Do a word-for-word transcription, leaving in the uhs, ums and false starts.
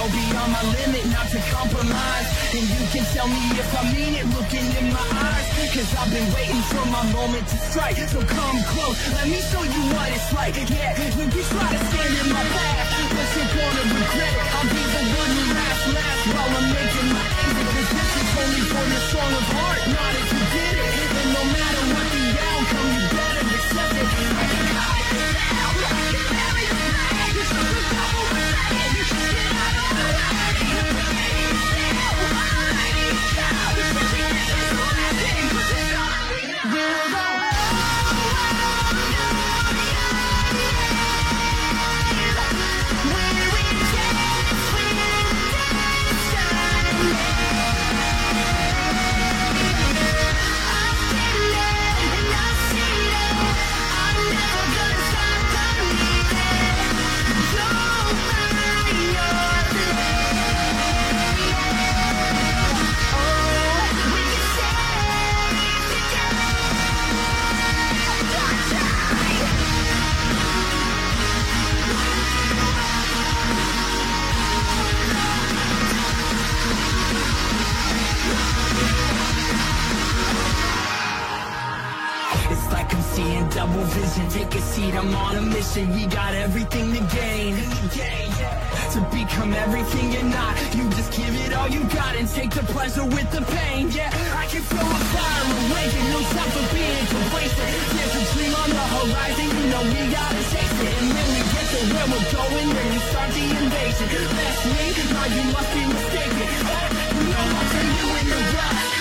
go beyond my limit, not to compromise. And you can tell me if I mean it, looking in my eyes. Cause I've been waiting for my moment to strike. So come close, let me show you what it's like. Yeah, you can try to stand in my path, but you're gonna regret it. I'll be the one who laughs last while I'm making my exit. Cause this is only for your strong of heart, not if you did it. And no matter what the outcome, you better accept it. I can cut it down, I can bury the flag. You should have done what we said. You should get out of the way. Double vision, take a seat, I'm on a mission. We got everything to gain, to become everything you're not. You just give it all you got and take the pleasure with the pain. Yeah, I can feel a fire awaken, no time for being complacent. There's a dream on the horizon, you know we gotta chase it. And when we get to where we're going, then we start the invasion. That's me, now you must be mistaken. Oh, you know I'll turn you in the rust.